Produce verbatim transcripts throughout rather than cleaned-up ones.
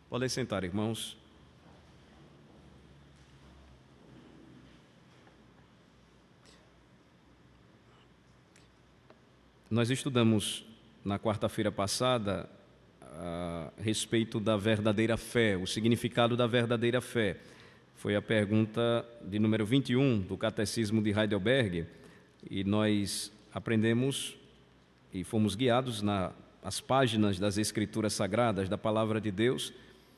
Podem sentar, irmãos. Nós estudamos na quarta-feira passada a respeito da verdadeira fé, o significado da verdadeira fé. Foi a pergunta de número vinte e um do Catecismo de Heidelberg, e nós aprendemos e fomos guiados nas páginas das Escrituras Sagradas, da Palavra de Deus,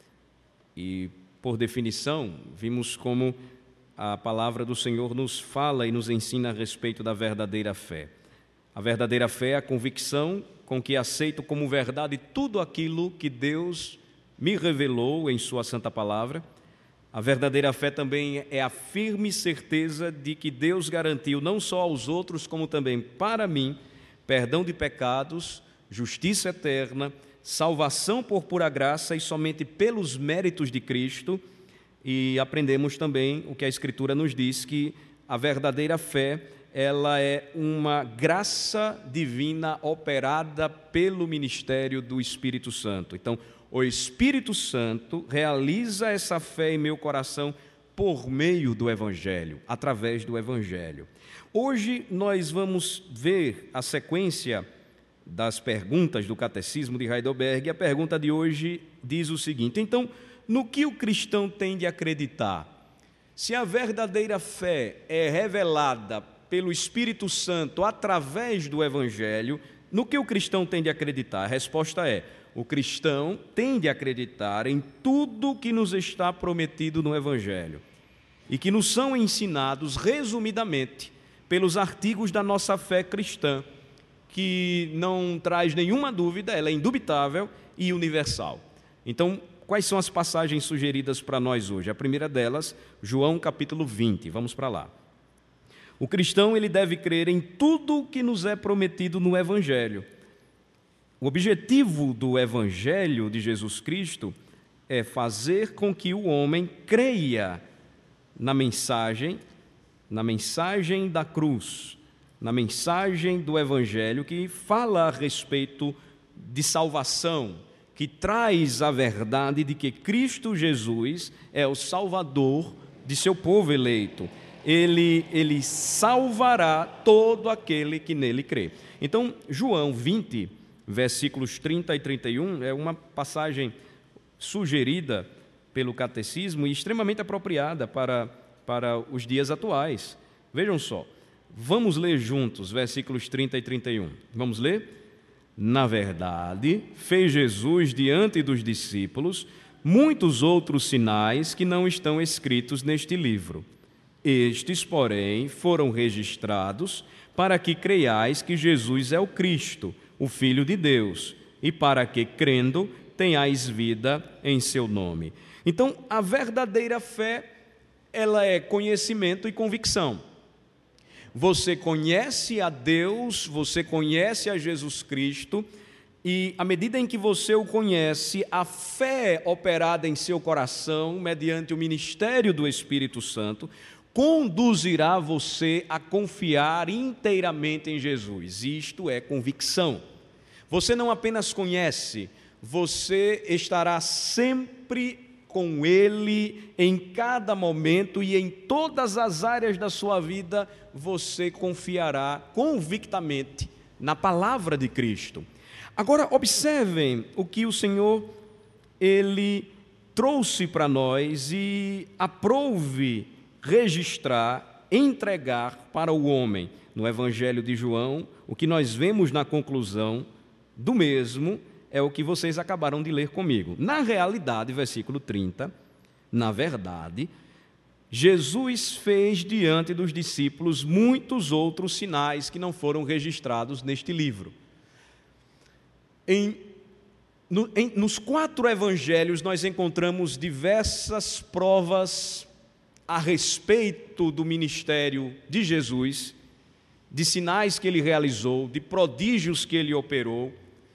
e, por definição, vimos como a Palavra do Senhor nos fala e nos ensina a respeito da verdadeira fé. A verdadeira fé é a convicção com que aceito como verdade tudo aquilo que Deus me revelou em Sua Santa Palavra. A verdadeira fé também é a firme certeza de que Deus garantiu não só aos outros, como também para mim, perdão de pecados, justiça eterna, salvação por pura graça e somente pelos méritos de Cristo. E aprendemos também o que a Escritura nos diz, que a verdadeira fé ela é uma graça divina operada pelo ministério do Espírito Santo. Então, o Espírito Santo realiza essa fé em meu coração por meio do Evangelho, através do Evangelho. Hoje nós vamos ver a sequência das perguntas do Catecismo de Heidelberg. A pergunta de hoje diz o seguinte: então, no que o cristão tem de acreditar? Se a verdadeira fé é revelada pelo Espírito Santo através do Evangelho, no que o cristão tem de acreditar? A resposta é: o cristão tem de acreditar em tudo que nos está prometido no Evangelho e que nos são ensinados resumidamente pelos artigos da nossa fé cristã, que não traz nenhuma dúvida, ela é indubitável e universal. Então, quais são as passagens sugeridas para nós hoje? A primeira delas, João capítulo vinte, vamos para lá. O cristão ele deve crer em tudo que nos é prometido no Evangelho. O objetivo do Evangelho de Jesus Cristo é fazer com que o homem creia na mensagem, na mensagem da cruz, na mensagem do Evangelho que fala a respeito de salvação, que traz a verdade de que Cristo Jesus é o Salvador de seu povo eleito. Ele, ele salvará todo aquele que nele crê. Então, João vinte, versículos trinta e trinta e um, é uma passagem sugerida pelo Catecismo e extremamente apropriada para, para os dias atuais. Vejam só, vamos ler juntos, versículos trinta e trinta e um. Vamos ler? Na verdade, fez Jesus diante dos discípulos muitos outros sinais que não estão escritos neste livro. Estes, porém, foram registrados para que creiais que Jesus é o Cristo, o Filho de Deus, e para que, crendo, tenhais vida em seu nome. Então, a verdadeira fé, ela é conhecimento e convicção. Você conhece a Deus, você conhece a Jesus Cristo, e à medida em que você o conhece, a fé operada em seu coração, mediante o ministério do Espírito Santo, conduzirá você a confiar inteiramente em Jesus. Isto é convicção. Você não apenas conhece, você estará sempre com Ele em cada momento e em todas as áreas da sua vida, você confiará convictamente na palavra de Cristo. Agora, observem o que o Senhor, Ele trouxe para nós e aprove registrar, entregar para o homem. No Evangelho de João, o que nós vemos na conclusão do mesmo é o que vocês acabaram de ler comigo. Na realidade, versículo trinta, na verdade, Jesus fez diante dos discípulos muitos outros sinais que não foram registrados neste livro. Em, no, em, nos quatro evangelhos nós encontramos diversas provas a respeito do ministério de Jesus, de sinais que ele realizou, de prodígios que ele operou,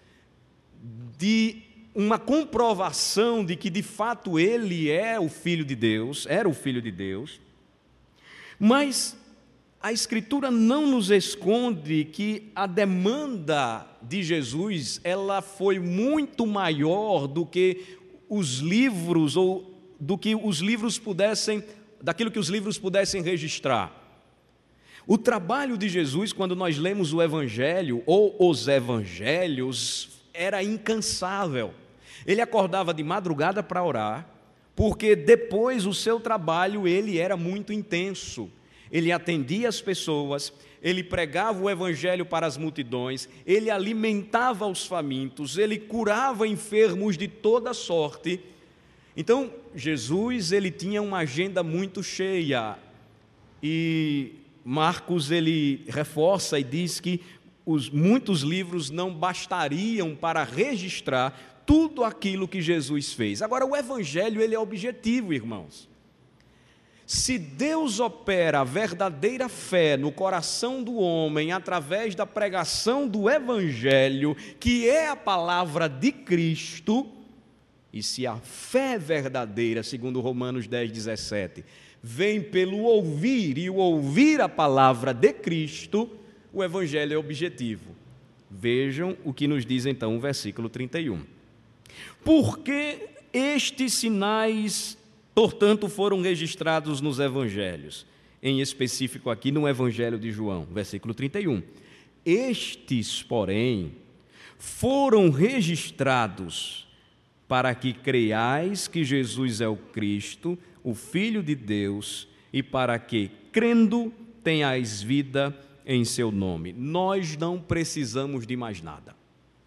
de uma comprovação de que de fato ele é o Filho de Deus, era o Filho de Deus. Mas a Escritura não nos esconde que a demanda de Jesus, ela foi muito maior do que os livros, ou do que os livros pudessem, daquilo que os livros pudessem registrar. O trabalho de Jesus, quando nós lemos o Evangelho, ou os Evangelhos, era incansável. Ele acordava de madrugada para orar, porque depois o seu trabalho ele era muito intenso. Ele atendia as pessoas, ele pregava o Evangelho para as multidões, ele alimentava os famintos, ele curava enfermos de toda sorte. Então, Jesus ele tinha uma agenda muito cheia, e Marcos ele reforça e diz que os muitos livros não bastariam para registrar tudo aquilo que Jesus fez. Agora, o Evangelho ele é objetivo, irmãos. Se Deus opera a verdadeira fé no coração do homem através da pregação do Evangelho, que é a palavra de Cristo, e se a fé verdadeira, segundo Romanos dez, dezessete, vem pelo ouvir e o ouvir a palavra de Cristo, o Evangelho é objetivo. Vejam o que nos diz então o versículo trinta e um. Porque estes sinais, portanto, foram registrados nos Evangelhos, em específico aqui no Evangelho de João, versículo trinta e um. Estes, porém, foram registrados para que creiais que Jesus é o Cristo, o Filho de Deus, e para que, crendo, tenhais vida em seu nome. Nós não precisamos de mais nada.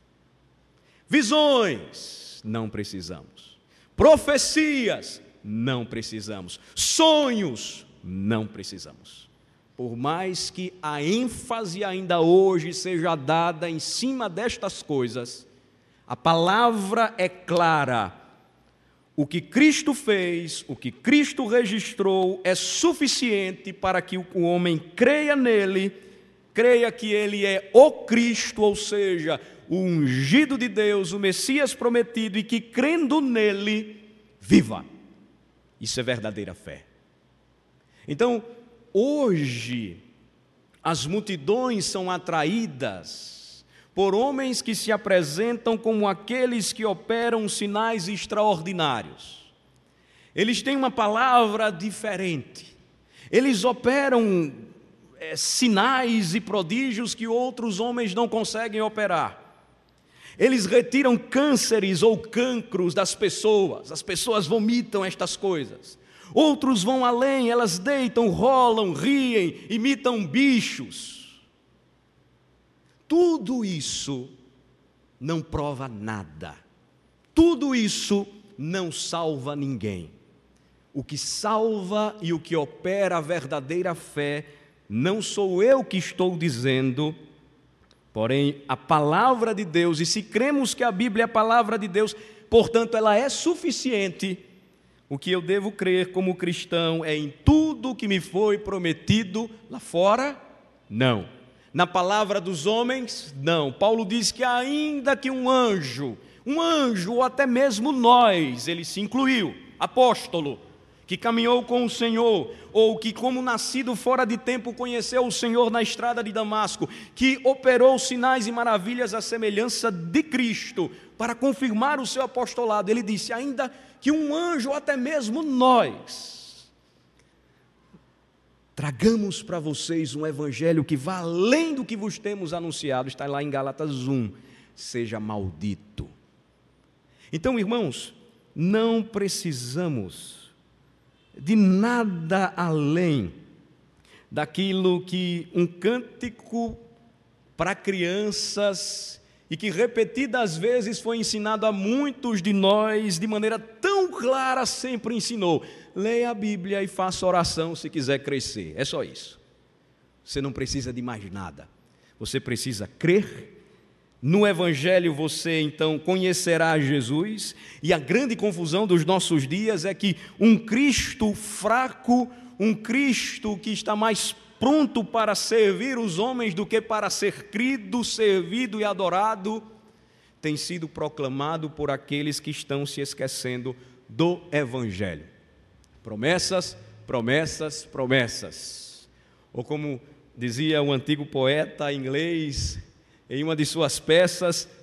Visões, não precisamos. Profecias, não precisamos. Sonhos, não precisamos. Por mais que a ênfase ainda hoje seja dada em cima destas coisas, a palavra é clara. O que Cristo fez, o que Cristo registrou, é suficiente para que o homem creia nele, creia que ele é o Cristo, ou seja, o ungido de Deus, o Messias prometido, e que crendo nele, viva. Isso é verdadeira fé. Então, hoje, as multidões são atraídas por homens que se apresentam como aqueles que operam sinais extraordinários. Eles têm uma palavra diferente. Eles operam é, sinais e prodígios que outros homens não conseguem operar. Eles retiram cânceres ou cancros das pessoas. As pessoas vomitam estas coisas. Outros vão além, elas deitam, rolam, riem, imitam bichos. Tudo isso não prova nada. Tudo isso não salva ninguém. O que salva e o que opera a verdadeira fé, não sou eu que estou dizendo, porém a palavra de Deus, e se cremos que a Bíblia é a palavra de Deus, portanto ela é suficiente. O que eu devo crer como cristão é em tudo que me foi prometido lá fora? Não. Na palavra dos homens? Não. Paulo diz que ainda que um anjo, um anjo ou até mesmo nós, ele se incluiu, apóstolo, que caminhou com o Senhor, ou que como nascido fora de tempo conheceu o Senhor na estrada de Damasco, que operou sinais e maravilhas à semelhança de Cristo, para confirmar o seu apostolado, ele disse, ainda que um anjo ou até mesmo nós, tragamos para vocês um evangelho que vá além do que vos temos anunciado, está lá em Gálatas um, seja maldito. Então, irmãos, não precisamos de nada além daquilo que um cântico para crianças e que repetidas vezes foi ensinado a muitos de nós de maneira tão clara sempre ensinou. Leia a Bíblia e faça oração se quiser crescer. É só isso. Você não precisa de mais nada. Você precisa crer. No Evangelho você então conhecerá Jesus. E a grande confusão dos nossos dias é que um Cristo fraco, um Cristo que está mais pronto para servir os homens do que para ser crido, servido e adorado, tem sido proclamado por aqueles que estão se esquecendo do Evangelho. Promessas, promessas, promessas. Ou como dizia um antigo poeta inglês, em uma de suas peças,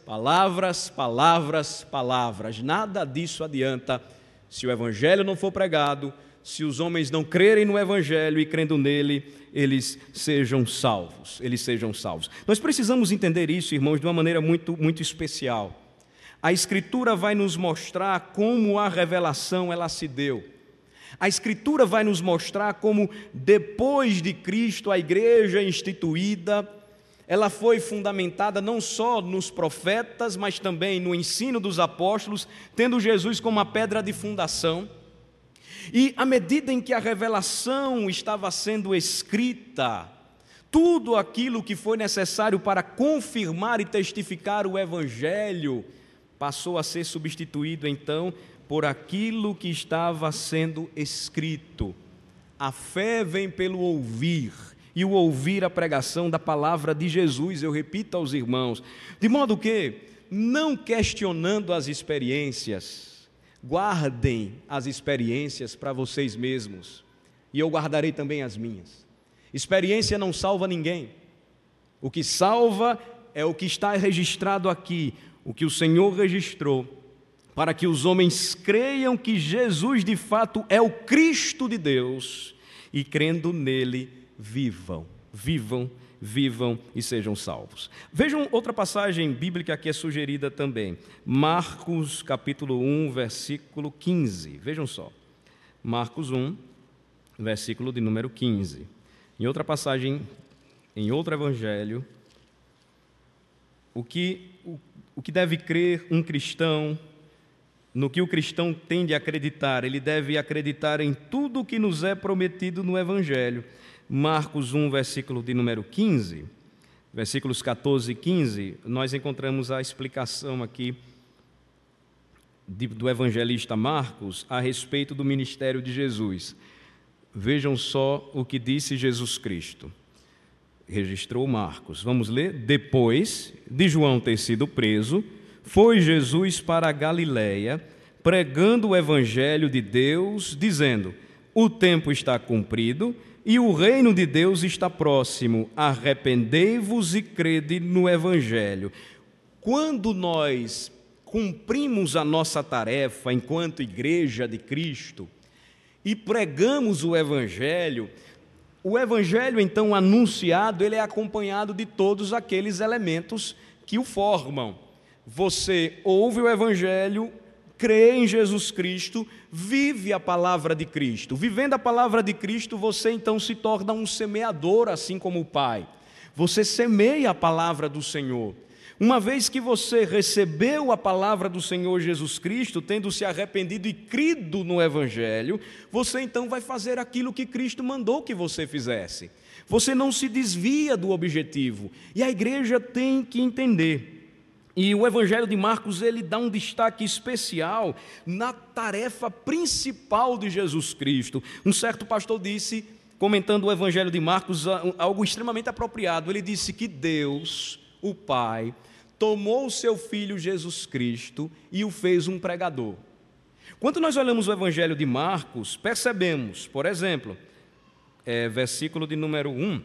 palavras, palavras, palavras. Nada disso adianta se o Evangelho não for pregado, se os homens não crerem no Evangelho e crendo nele, eles sejam salvos, eles sejam salvos. Nós precisamos entender isso, irmãos, de uma maneira muito, muito especial. A Escritura vai nos mostrar como a revelação ela se deu. A Escritura vai nos mostrar como, depois de Cristo, a igreja instituída, ela foi fundamentada não só nos profetas, mas também no ensino dos apóstolos, tendo Jesus como a pedra de fundação. E à medida em que a revelação estava sendo escrita, tudo aquilo que foi necessário para confirmar e testificar o Evangelho passou a ser substituído, então, por aquilo que estava sendo escrito. A fé vem pelo ouvir, e o ouvir a pregação da palavra de Jesus, eu repito aos irmãos, de modo que, não questionando as experiências, guardem as experiências para vocês mesmos, e eu guardarei também as minhas. Experiência não salva ninguém, o que salva é o que está registrado aqui, o que o Senhor registrou, para que os homens creiam que Jesus de fato é o Cristo de Deus, e crendo nele, vivam, vivam, vivam e sejam salvos. Vejam outra passagem bíblica que é sugerida também, Marcos capítulo um, versículo quinze, vejam só, Marcos um, versículo de número quinze, em outra passagem, em outro evangelho, o que, o, o que deve crer um cristão, no que o cristão tem de acreditar, ele deve acreditar em tudo o que nos é prometido no evangelho. Marcos um, versículo de número quinze, versículos catorze e quinze, nós encontramos a explicação aqui de, do evangelista Marcos a respeito do ministério de Jesus. Vejam só o que disse Jesus Cristo. Registrou Marcos. Vamos ler? Depois de João ter sido preso, foi Jesus para a Galiléia, pregando o evangelho de Deus, dizendo: o tempo está cumprido e o reino de Deus está próximo, arrependei-vos e crede no Evangelho. Quando nós cumprimos a nossa tarefa enquanto igreja de Cristo e pregamos o Evangelho, o Evangelho então anunciado, ele é acompanhado de todos aqueles elementos que o formam. Você ouve o Evangelho, crê em Jesus Cristo, vive a palavra de Cristo. Vivendo a palavra de Cristo, você então se torna um semeador, assim como o Pai. Você semeia a palavra do Senhor. Uma vez que você recebeu a palavra do Senhor Jesus Cristo, tendo se arrependido e crido no Evangelho, você então vai fazer aquilo que Cristo mandou que você fizesse. Você não se desvia do objetivo. E a igreja tem que entender. E o Evangelho de Marcos, ele dá um destaque especial na tarefa principal de Jesus Cristo. Um certo pastor disse, comentando o Evangelho de Marcos, algo extremamente apropriado. Ele disse que Deus, o Pai, tomou o seu Filho Jesus Cristo e o fez um pregador. Quando nós olhamos o Evangelho de Marcos, percebemos, por exemplo, é, versículo de número um,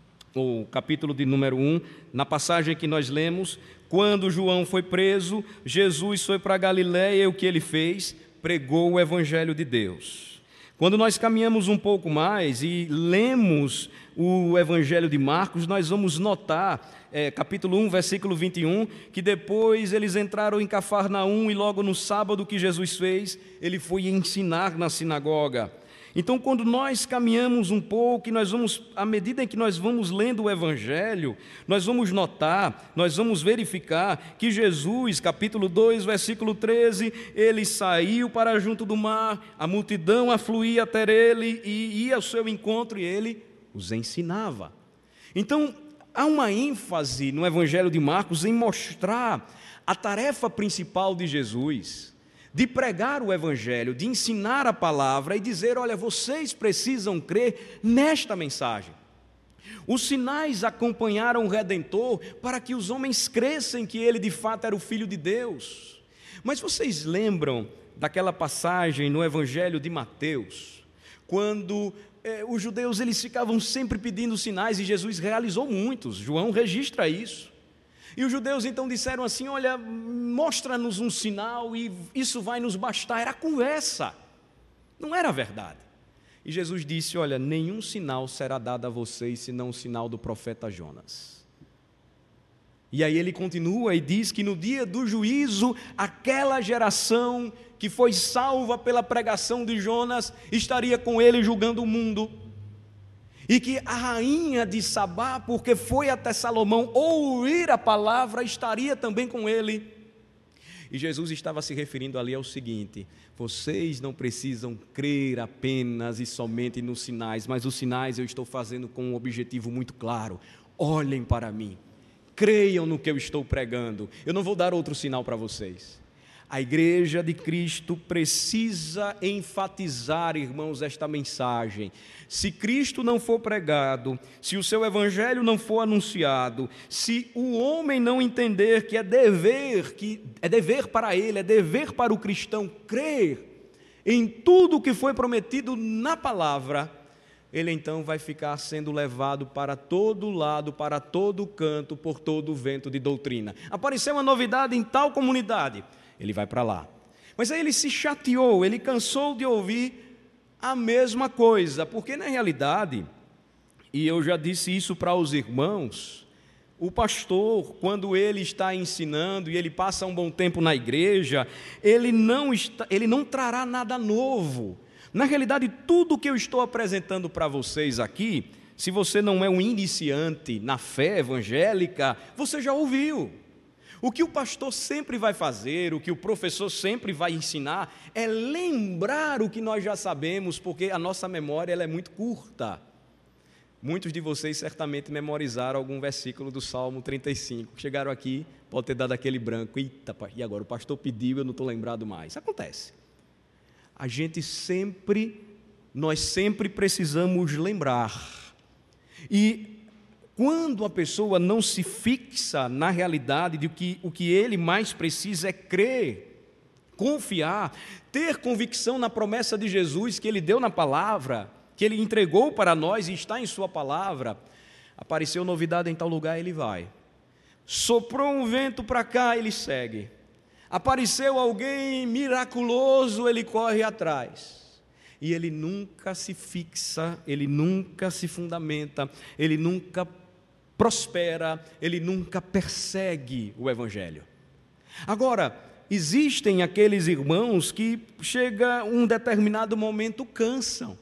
ou capítulo de número um, na passagem que nós lemos, quando João foi preso, Jesus foi para a Galiléia e o que ele fez? Pregou o Evangelho de Deus. Quando nós caminhamos um pouco mais e lemos o Evangelho de Marcos, nós vamos notar, é, capítulo um, versículo vinte e um, que depois eles entraram em Cafarnaum e logo no sábado o que Jesus fez, ele foi ensinar na sinagoga. Então, quando nós caminhamos um pouco, e nós vamos, à medida em que nós vamos lendo o Evangelho, nós vamos notar, nós vamos verificar que Jesus, capítulo dois, versículo treze, ele saiu para junto do mar, a multidão afluía até ele e ia ao seu encontro e ele os ensinava. Então, há uma ênfase no Evangelho de Marcos em mostrar a tarefa principal de Jesus, de pregar o Evangelho, de ensinar a palavra e dizer, olha, vocês precisam crer nesta mensagem. Os sinais acompanharam o Redentor para que os homens crescem que ele de fato era o Filho de Deus. Mas vocês lembram daquela passagem no Evangelho de Mateus, quando eh, os judeus eles ficavam sempre pedindo sinais e Jesus realizou muitos, João registra isso. E os judeus então disseram assim: olha, mostra-nos um sinal e isso vai nos bastar. Era conversa, não era verdade. E Jesus disse: olha, nenhum sinal será dado a vocês senão o sinal do profeta Jonas. E aí ele continua e diz que no dia do juízo, aquela geração que foi salva pela pregação de Jonas estaria com ele julgando o mundo. E que a rainha de Sabá, porque foi até Salomão ouvir a palavra, estaria também com ele. E Jesus estava se referindo ali ao seguinte: vocês não precisam crer apenas e somente nos sinais, mas os sinais eu estou fazendo com um objetivo muito claro. Olhem para mim, creiam no que eu estou pregando, eu não vou dar outro sinal para vocês. A igreja de Cristo precisa enfatizar, irmãos, esta mensagem. Se Cristo não for pregado, se o seu evangelho não for anunciado, se o homem não entender que é dever, que é dever para ele, é dever para o cristão crer em tudo o que foi prometido na palavra, ele então vai ficar sendo levado para todo lado, para todo canto, por todo o vento de doutrina. Apareceu uma novidade em tal comunidade, ele vai para lá. Mas aí ele se chateou, ele cansou de ouvir a mesma coisa, porque na realidade, e eu já disse isso para os irmãos, o pastor, quando ele está ensinando e ele passa um bom tempo na igreja, ele não, está, ele não trará nada novo. Na realidade, tudo que eu estou apresentando para vocês aqui, se você não é um iniciante na fé evangélica, você já ouviu. O que o pastor sempre vai fazer, o que o professor sempre vai ensinar, é lembrar o que nós já sabemos, porque a nossa memória ela é muito curta. Muitos de vocês certamente memorizaram algum versículo do Salmo trinta e cinco. Chegaram aqui, pode ter dado aquele branco. Eita, e agora o pastor pediu, eu não estou lembrado mais. Acontece. A gente sempre, nós sempre precisamos lembrar. E quando a pessoa não se fixa na realidade de que o que ele mais precisa é crer, confiar, ter convicção na promessa de Jesus que ele deu na palavra, que ele entregou para nós e está em sua palavra, apareceu novidade em tal lugar, ele vai. Soprou um vento para cá, ele segue. Apareceu alguém miraculoso, ele corre atrás. E ele nunca se fixa, ele nunca se fundamenta, ele nunca prospera, ele nunca persegue o evangelho. Agora, existem aqueles irmãos que chega um determinado momento cansam.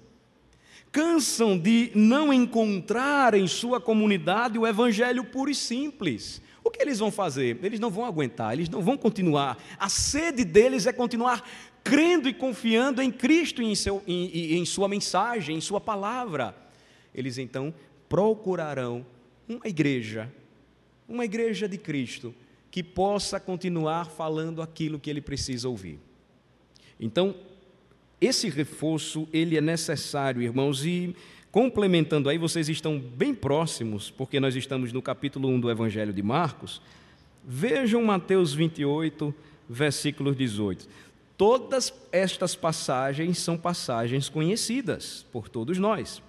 Cansam de não encontrar em sua comunidade o evangelho puro e simples. O que eles vão fazer? Eles não vão aguentar, eles não vão continuar. A sede deles é continuar crendo e confiando em Cristo e em, seu, em, em sua mensagem, em sua palavra. Eles então procurarão uma igreja, uma igreja de Cristo, que possa continuar falando aquilo que ele precisa ouvir. Então, esse reforço, ele é necessário, irmãos, e complementando aí, vocês estão bem próximos, porque nós estamos no capítulo um do Evangelho de Marcos. Vejam Mateus vinte e oito, versículo dezoito. Todas estas passagens são passagens conhecidas por todos nós.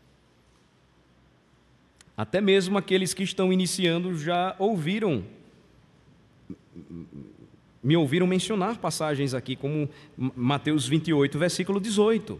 Até mesmo aqueles que estão iniciando já ouviram, me ouviram mencionar passagens aqui, como Mateus vinte e oito, versículo dezoito.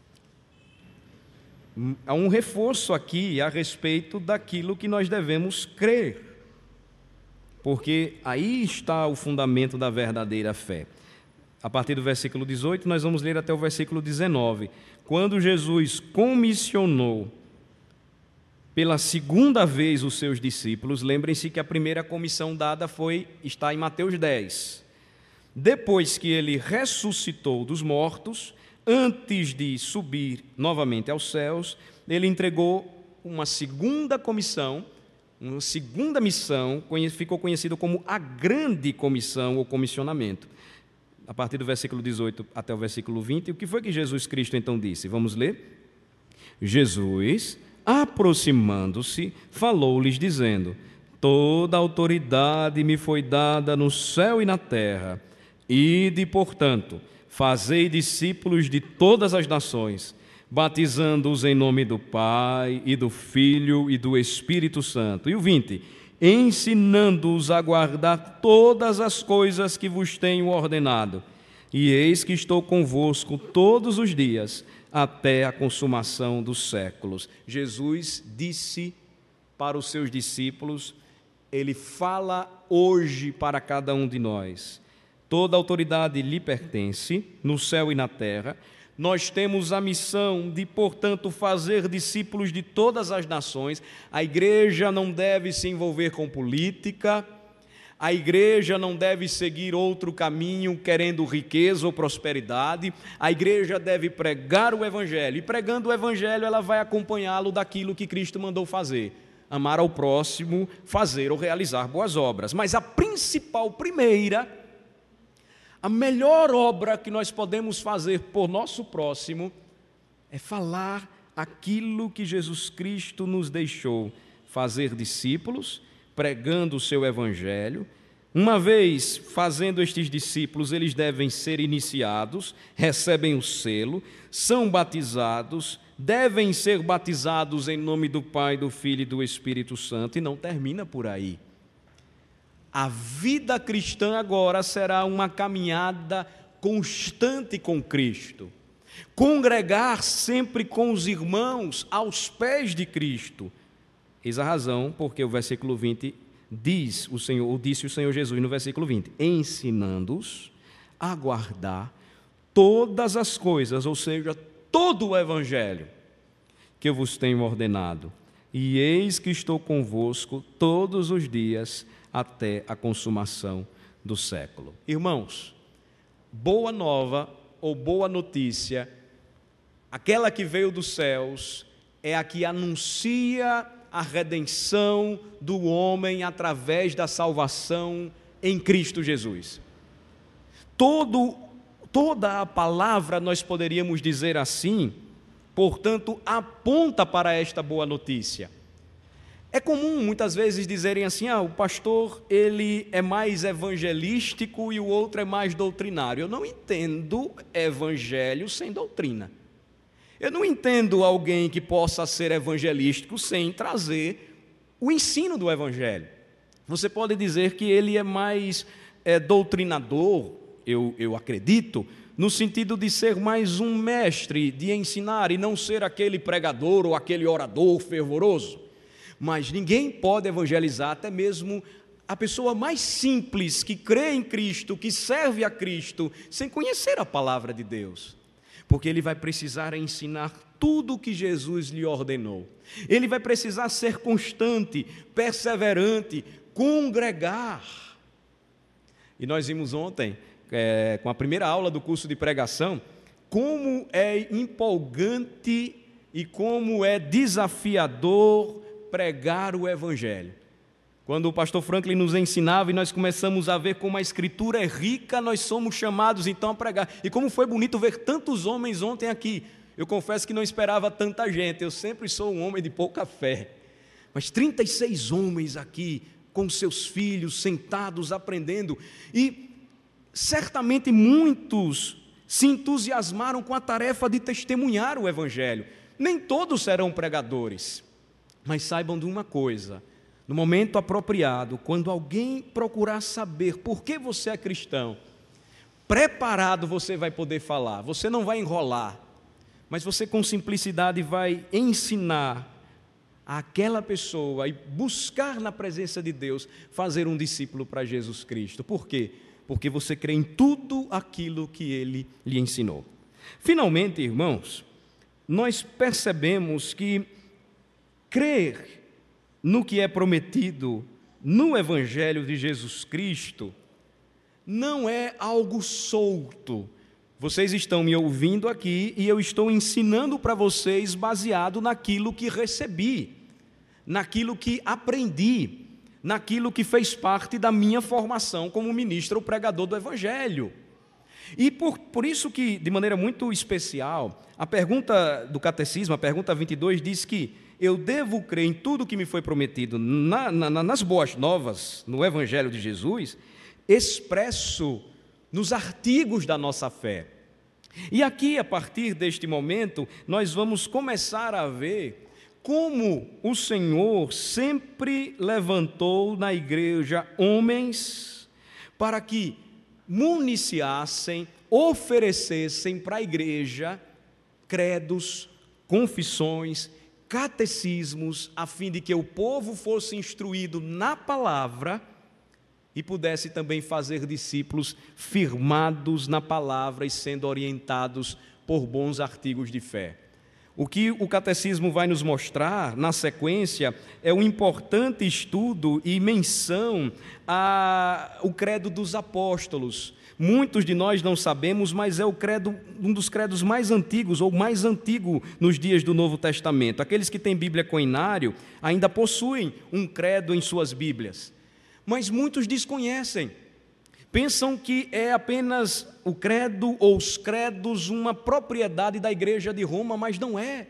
Há um reforço aqui a respeito daquilo que nós devemos crer, porque aí está o fundamento da verdadeira fé. A partir do versículo dezoito, nós vamos ler até o versículo dezenove. Quando Jesus comissionou pela segunda vez os seus discípulos, lembrem-se que a primeira comissão dada foi, está em Mateus dez. Depois que ele ressuscitou dos mortos, antes de subir novamente aos céus, ele entregou uma segunda comissão, uma segunda missão, ficou conhecida como a grande comissão ou comissionamento. A partir do versículo dezoito até o versículo vinte, o que foi que Jesus Cristo então disse? Vamos ler? Jesus, aproximando-se, falou-lhes dizendo: toda autoridade me foi dada no céu e na terra. Ide, portanto, fazei discípulos de todas as nações, batizando-os em nome do Pai, e do Filho, e do Espírito Santo. E o vinte, ensinando-os a guardar todas as coisas que vos tenho ordenado. E eis que estou convosco todos os dias, até a consumação dos séculos. Jesus disse para os seus discípulos, ele fala hoje para cada um de nós: toda autoridade lhe pertence, no céu e na terra. Nós temos a missão de, portanto, fazer discípulos de todas as nações. A igreja não deve se envolver com política, a igreja não deve seguir outro caminho querendo riqueza ou prosperidade. A igreja deve pregar o evangelho, e pregando o evangelho ela vai acompanhá-lo daquilo que Cristo mandou fazer: amar ao próximo, fazer ou realizar boas obras. Mas a principal, primeira, a melhor obra que nós podemos fazer por nosso próximo é falar aquilo que Jesus Cristo nos deixou: fazer discípulos, pregando o seu evangelho. Uma vez fazendo estes discípulos, eles devem ser iniciados, recebem o selo, são batizados, devem ser batizados em nome do Pai, do Filho e do Espírito Santo, e não termina por aí. A vida cristã agora será uma caminhada constante com Cristo. Congregar sempre com os irmãos aos pés de Cristo. Eis a razão porque o versículo vinte diz, o Senhor, disse o Senhor Jesus no versículo vinte, ensinando-os a guardar todas as coisas, ou seja, todo o evangelho que eu vos tenho ordenado. E eis que estou convosco todos os dias até a consumação do século. Irmãos, boa nova ou boa notícia, aquela que veio dos céus, é a que anuncia a redenção do homem através da salvação em Cristo Jesus. Todo, toda a palavra, nós poderíamos dizer assim, portanto, aponta para esta boa notícia. É comum muitas vezes dizerem assim: ah, o pastor ele é mais evangelístico e o outro é mais doutrinário. Eu não entendo evangelho sem doutrina. Eu não entendo alguém que possa ser evangelístico sem trazer o ensino do evangelho. Você pode dizer que ele é mais é, doutrinador, eu, eu acredito, no sentido de ser mais um mestre de ensinar e não ser aquele pregador ou aquele orador fervoroso. Mas ninguém pode evangelizar, até mesmo a pessoa mais simples que crê em Cristo, que serve a Cristo, sem conhecer a palavra de Deus. Porque ele vai precisar ensinar tudo o que Jesus lhe ordenou. Ele vai precisar ser constante, perseverante, congregar. E nós vimos ontem, é, com a primeira aula do curso de pregação, como é empolgante e como é desafiador pregar o evangelho. Quando o pastor Franklin nos ensinava e nós começamos a ver como a Escritura é rica, nós somos chamados então a pregar. E como foi bonito ver tantos homens ontem aqui. Eu confesso que não esperava tanta gente, eu sempre sou um homem de pouca fé. Mas trinta e seis homens aqui, com seus filhos, sentados, aprendendo. E certamente muitos se entusiasmaram com a tarefa de testemunhar o Evangelho. Nem todos serão pregadores, mas saibam de uma coisa: no momento apropriado, quando alguém procurar saber por que você é cristão, preparado você vai poder falar, você não vai enrolar, mas você com simplicidade vai ensinar àquela pessoa e buscar na presença de Deus fazer um discípulo para Jesus Cristo. Por quê? Porque você crê em tudo aquilo que Ele lhe ensinou. Finalmente, irmãos, nós percebemos que crer no que é prometido no Evangelho de Jesus Cristo não é algo solto. Vocês estão me ouvindo aqui e eu estou ensinando para vocês baseado naquilo que recebi, naquilo que aprendi, naquilo que fez parte da minha formação como ministro ou pregador do Evangelho. E por, por isso que, de maneira muito especial, a pergunta do Catecismo, a pergunta vinte e dois, diz que eu devo crer em tudo que me foi prometido na, na, nas boas novas, no Evangelho de Jesus, expresso nos artigos da nossa fé. E aqui, a partir deste momento, nós vamos começar a ver como o Senhor sempre levantou na igreja homens para que municiassem, oferecessem para a igreja credos, confissões, catecismos, a fim de que o povo fosse instruído na palavra e pudesse também fazer discípulos firmados na palavra e sendo orientados por bons artigos de fé. O que o catecismo vai nos mostrar, na sequência, é um importante estudo e menção ao credo dos apóstolos. Muitos de nós não sabemos, mas é o credo, um dos credos mais antigos, ou mais antigo nos dias do Novo Testamento. Aqueles que têm Bíblia Coinário ainda possuem um credo em suas Bíblias, mas muitos desconhecem. Pensam que é apenas o credo ou os credos uma propriedade da Igreja de Roma, mas não é.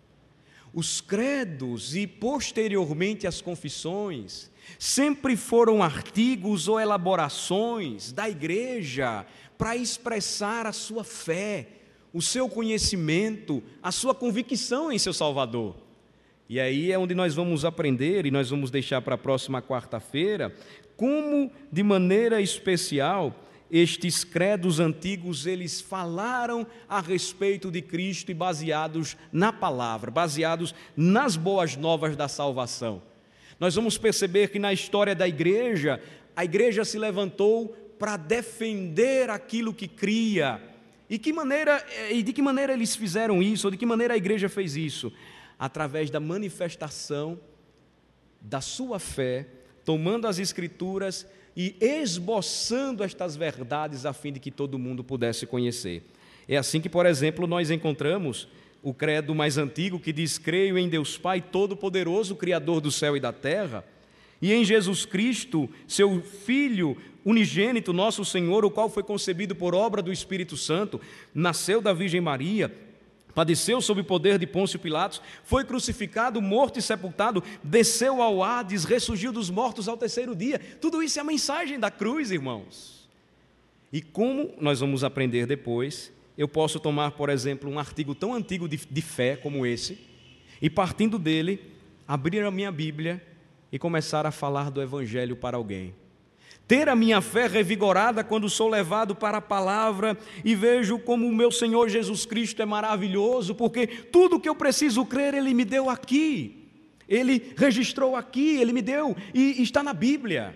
Os credos e, posteriormente, as confissões sempre foram artigos ou elaborações da Igreja para expressar a sua fé, o seu conhecimento, a sua convicção em seu Salvador. E aí é onde nós vamos aprender, e nós vamos deixar para a próxima quarta-feira, como, de maneira especial, estes credos antigos, eles falaram a respeito de Cristo e baseados na palavra, baseados nas boas novas da salvação. Nós vamos perceber que na história da igreja, a igreja se levantou para defender aquilo que cria. E, que maneira, e de que maneira eles fizeram isso, ou de que maneira a igreja fez isso? Através da manifestação da sua fé, tomando as Escrituras e esboçando estas verdades a fim de que todo mundo pudesse conhecer. É assim que, por exemplo, nós encontramos o credo mais antigo que diz: creio em Deus Pai Todo-Poderoso, Criador do céu e da terra, e em Jesus Cristo, seu Filho unigênito, nosso Senhor, o qual foi concebido por obra do Espírito Santo, nasceu da Virgem Maria, padeceu sob o poder de Pôncio Pilatos, foi crucificado, morto e sepultado, desceu ao Hades, ressurgiu dos mortos ao terceiro dia. Tudo isso é a mensagem da cruz, irmãos. E como nós vamos aprender depois, eu posso tomar, por exemplo, um artigo tão antigo de, de fé como esse, e partindo dele, abrir a minha Bíblia e começar a falar do Evangelho para alguém. Ter a minha fé revigorada quando sou levado para a palavra e vejo como o meu Senhor Jesus Cristo é maravilhoso, porque tudo que eu preciso crer, Ele me deu aqui, Ele registrou aqui, Ele me deu e está na Bíblia.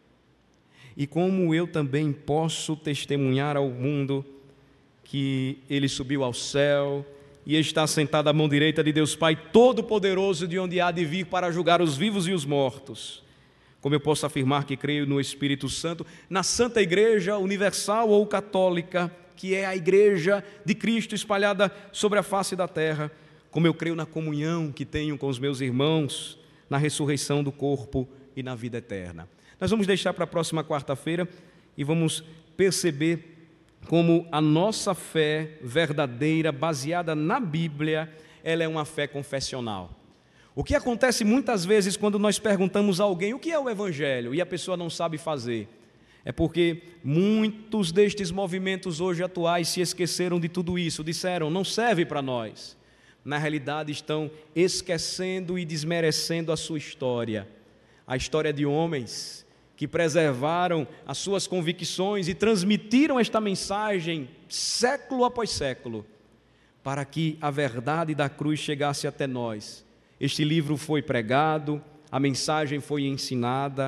E como eu também posso testemunhar ao mundo que Ele subiu ao céu e está sentado à mão direita de Deus Pai Todo-Poderoso, de onde há de vir para julgar os vivos e os mortos. Como eu posso afirmar que creio no Espírito Santo, na Santa Igreja Universal ou Católica, que é a Igreja de Cristo espalhada sobre a face da terra, como eu creio na comunhão que tenho com os meus irmãos, na ressurreição do corpo e na vida eterna. Nós vamos deixar para a próxima quarta-feira e vamos perceber como a nossa fé verdadeira, baseada na Bíblia, ela é uma fé confessional. O que acontece muitas vezes quando nós perguntamos a alguém o que é o Evangelho e a pessoa não sabe fazer, é porque muitos destes movimentos hoje atuais se esqueceram de tudo isso, disseram, não serve para nós. Na realidade estão esquecendo e desmerecendo a sua história, a história de homens que preservaram as suas convicções e transmitiram esta mensagem século após século, para que a verdade da cruz chegasse até nós. Este livro foi pregado, a mensagem foi ensinada,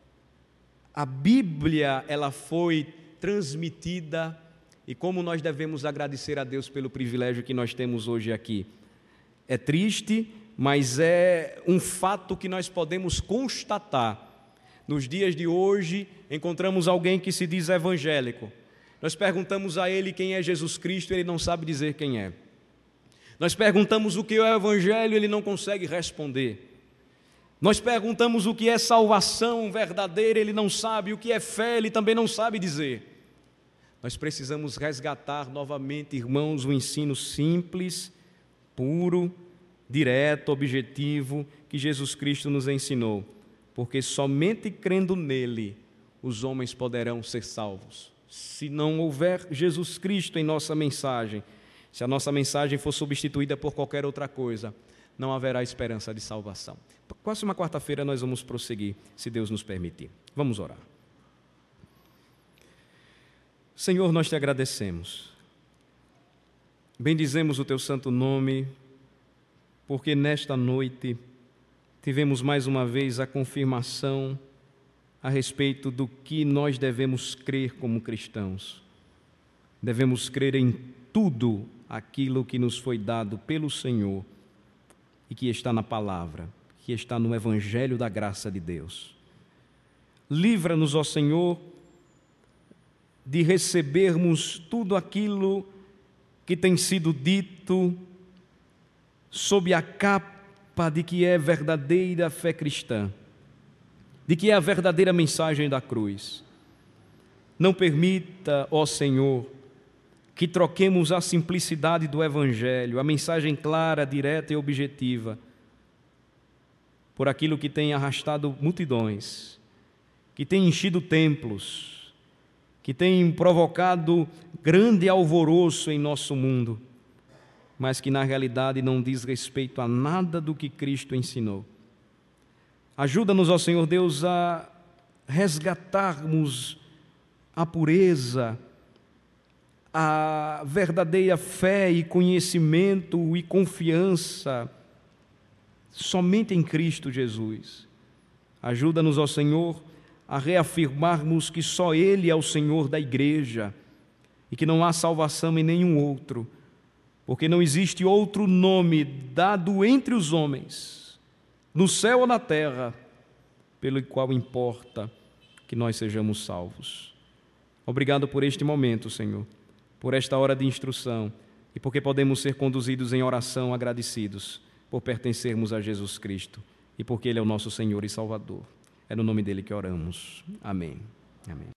a Bíblia ela foi transmitida, e como nós devemos agradecer a Deus pelo privilégio que nós temos hoje aqui. É triste, mas é um fato que nós podemos constatar. Nos dias de hoje, encontramos alguém que se diz evangélico. Nós perguntamos a ele quem é Jesus Cristo, ele não sabe dizer quem é. Nós perguntamos o que é o Evangelho, ele não consegue responder. Nós perguntamos o que é salvação verdadeira, ele não sabe. O que é fé, ele também não sabe dizer. Nós precisamos resgatar novamente, irmãos, o ensino simples, puro, direto, objetivo, que Jesus Cristo nos ensinou. Porque somente crendo nele, os homens poderão ser salvos. Se não houver Jesus Cristo em nossa mensagem, se a nossa mensagem for substituída por qualquer outra coisa, não haverá esperança de salvação. Próxima quarta-feira nós vamos prosseguir, se Deus nos permitir. Vamos orar. Senhor, nós te agradecemos. Bendizemos o teu santo nome, porque nesta noite tivemos mais uma vez a confirmação a respeito do que nós devemos crer como cristãos. Devemos crer em tudo aquilo que nos foi dado pelo Senhor e que está na palavra, que está no Evangelho da graça de Deus. Livra-nos, ó Senhor, de recebermos tudo aquilo que tem sido dito sob a capa de que é verdadeira fé cristã, de que é a verdadeira mensagem da cruz. Não permita, ó Senhor, que troquemos a simplicidade do Evangelho, a mensagem clara, direta e objetiva, por aquilo que tem arrastado multidões, que tem enchido templos, que tem provocado grande alvoroço em nosso mundo, mas que na realidade não diz respeito a nada do que Cristo ensinou. Ajuda-nos, ó Senhor Deus, a resgatarmos a pureza, a verdadeira fé e conhecimento e confiança somente em Cristo Jesus. Ajuda-nos, ó Senhor, a reafirmarmos que só Ele é o Senhor da igreja e que não há salvação em nenhum outro, porque não existe outro nome dado entre os homens, no céu ou na terra, pelo qual importa que nós sejamos salvos. Obrigado por este momento, Senhor, por esta hora de instrução e porque podemos ser conduzidos em oração agradecidos por pertencermos a Jesus Cristo e porque Ele é o nosso Senhor e Salvador. É no nome dEle que oramos. Amém. Amém.